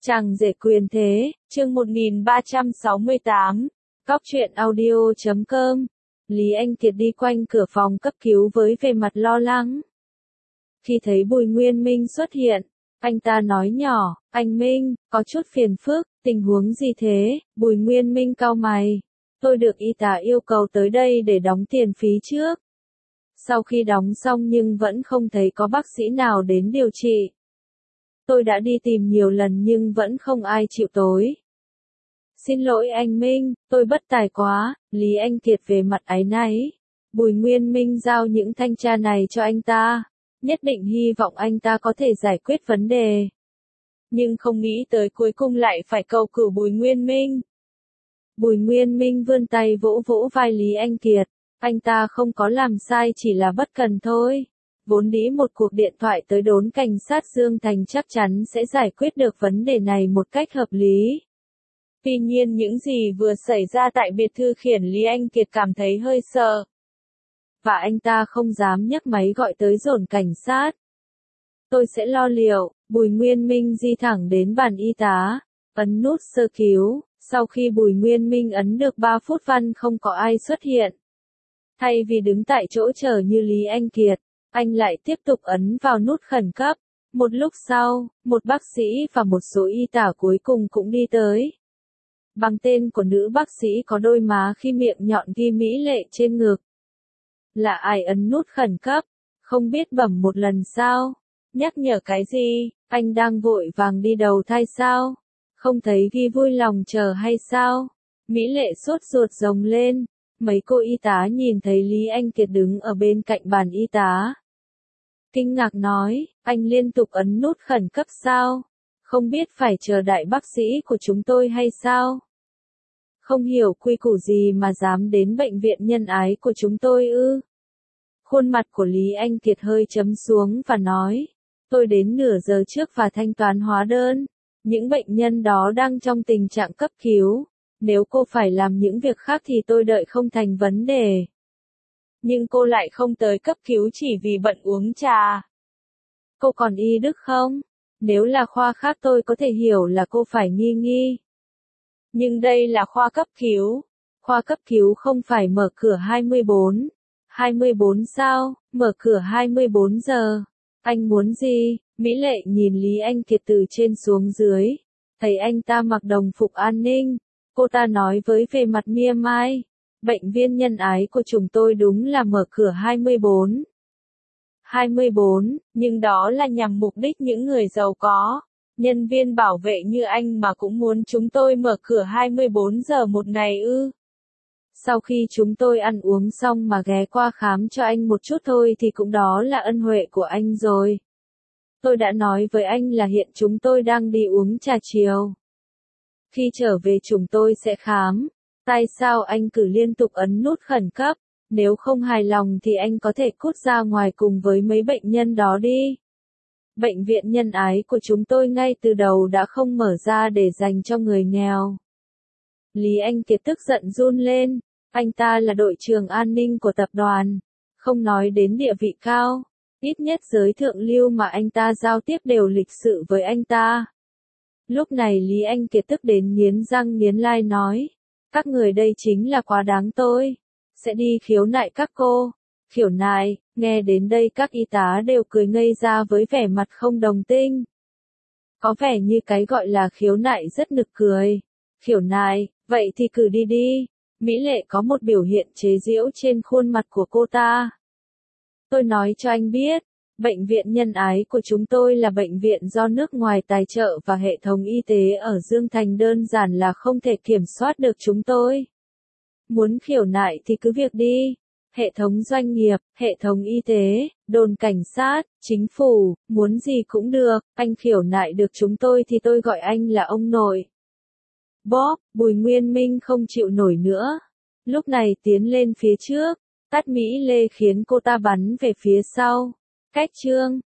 Chàng rể quyền thế, chương 1368, Cóc truyện audio.com. Lý Anh Kiệt đi quanh cửa phòng cấp cứu với vẻ mặt lo lắng. Khi thấy Bùi Nguyên Minh xuất hiện, anh ta nói nhỏ, anh Minh, có chút phiền phức, tình huống gì thế? Bùi Nguyên Minh cau mày. Tôi được y tá yêu cầu tới đây để đóng tiền phí trước. Sau khi đóng xong nhưng vẫn không thấy có bác sĩ nào đến điều trị. Tôi đã đi tìm nhiều lần nhưng vẫn không ai chịu tới. Xin lỗi anh Minh, tôi bất tài quá. Lý Anh Kiệt về mặt áy náy. Bùi Nguyên Minh giao những thanh tra này cho anh ta. Nhất định hy vọng anh ta có thể giải quyết vấn đề. Nhưng không nghĩ tới cuối cùng lại phải cầu cử Bùi Nguyên Minh. Bùi Nguyên Minh vươn tay vỗ vỗ vai Lý Anh Kiệt. Anh ta không có làm sai, chỉ là bất cần thôi. Vốn dĩ một cuộc điện thoại tới đồn cảnh sát Dương Thành chắc chắn sẽ giải quyết được vấn đề này một cách hợp lý. Tuy nhiên những gì vừa xảy ra tại biệt thự khiến Lý Anh Kiệt cảm thấy hơi sợ. Và anh ta không dám nhấc máy gọi tới đồn cảnh sát. Tôi sẽ lo liệu. Bùi Nguyên Minh di thẳng đến bàn y tá, ấn nút sơ cứu. Sau khi Bùi Nguyên Minh ấn được 3 phút văn không có ai xuất hiện. Thay vì đứng tại chỗ chờ như Lý Anh Kiệt, anh lại tiếp tục ấn vào nút khẩn cấp. Một lúc sau, một bác sĩ và một số y tá cuối cùng cũng đi tới. Bằng tên của nữ bác sĩ có đôi má khi miệng nhọn ghi mỹ lệ trên ngực. Là ai ấn nút khẩn cấp? Không biết bấm một lần sao? Nhắc nhở cái gì? Anh đang vội vàng đi đầu thai sao? Không thấy ghi vui lòng chờ hay sao? Mỹ lệ sốt ruột rống lên. Mấy cô y tá nhìn thấy Lý Anh Kiệt đứng ở bên cạnh bàn y tá. Kinh ngạc nói, anh liên tục ấn nút khẩn cấp sao? Không biết phải chờ đại bác sĩ của chúng tôi hay sao? Không hiểu quy củ gì mà dám đến bệnh viện nhân ái của chúng tôi ư? Khuôn mặt của Lý Anh Kiệt hơi chấm xuống và nói, tôi đến nửa giờ trước và thanh toán hóa đơn. Những bệnh nhân đó đang trong tình trạng cấp cứu. Nếu cô phải làm những việc khác thì tôi đợi không thành vấn đề. Nhưng cô lại không tới cấp cứu chỉ vì bận uống trà. Cô còn y đức không? Nếu là khoa khác tôi có thể hiểu là cô phải nghi. Nhưng đây là khoa cấp cứu. Khoa cấp cứu không phải mở cửa 24. 24 sao? Mở cửa 24 giờ. Anh muốn gì? Mỹ lệ nhìn Lý Anh Kiệt từ trên xuống dưới. Thấy anh ta mặc đồng phục an ninh. Cô ta nói với vẻ mặt mỉa mai. Bệnh viện nhân ái của chúng tôi đúng là mở cửa 24. 24, nhưng đó là nhằm mục đích những người giàu có. Nhân viên bảo vệ như anh mà cũng muốn chúng tôi mở cửa 24 giờ một ngày ư? Sau khi chúng tôi ăn uống xong mà ghé qua khám cho anh một chút thôi thì cũng đó là ân huệ của anh rồi. Tôi đã nói với anh là hiện chúng tôi đang đi uống trà chiều. Khi trở về chúng tôi sẽ khám. Tại sao anh cứ liên tục ấn nút khẩn cấp? Nếu không hài lòng thì anh có thể cút ra ngoài cùng với mấy bệnh nhân đó đi. Bệnh viện nhân ái của chúng tôi ngay từ đầu đã không mở ra để dành cho người nghèo. Lý Anh Kiệt tức giận run lên. Anh ta là đội trưởng an ninh của tập đoàn. Không nói đến địa vị cao. Ít nhất giới thượng lưu mà anh ta giao tiếp đều lịch sự với anh ta. Lúc này Lý Anh Kiệt tức đến nghiến răng nghiến lai nói. Các người đây chính là quá đáng tôi. Sẽ đi khiếu nại các cô. Khiếu nại, nghe đến đây các y tá đều cười ngây ra với vẻ mặt không đồng tình. Có vẻ như cái gọi là khiếu nại rất nực cười. Khiếu nại, vậy thì cử đi đi. Mỹ lệ có một biểu hiện chế giễu trên khuôn mặt của cô ta. Tôi nói cho anh biết. Bệnh viện nhân ái của chúng tôi là bệnh viện do nước ngoài tài trợ và hệ thống y tế ở Dương Thành đơn giản là không thể kiểm soát được chúng tôi. Muốn khiếu nại thì cứ việc đi. Hệ thống doanh nghiệp, hệ thống y tế, đồn cảnh sát, chính phủ, muốn gì cũng được. Anh khiếu nại được chúng tôi thì tôi gọi anh là ông nội. Bob, Bùi Nguyên Minh không chịu nổi nữa. Lúc này tiến lên phía trước, tát Mỹ Lê khiến cô ta bắn về phía sau. Cách chương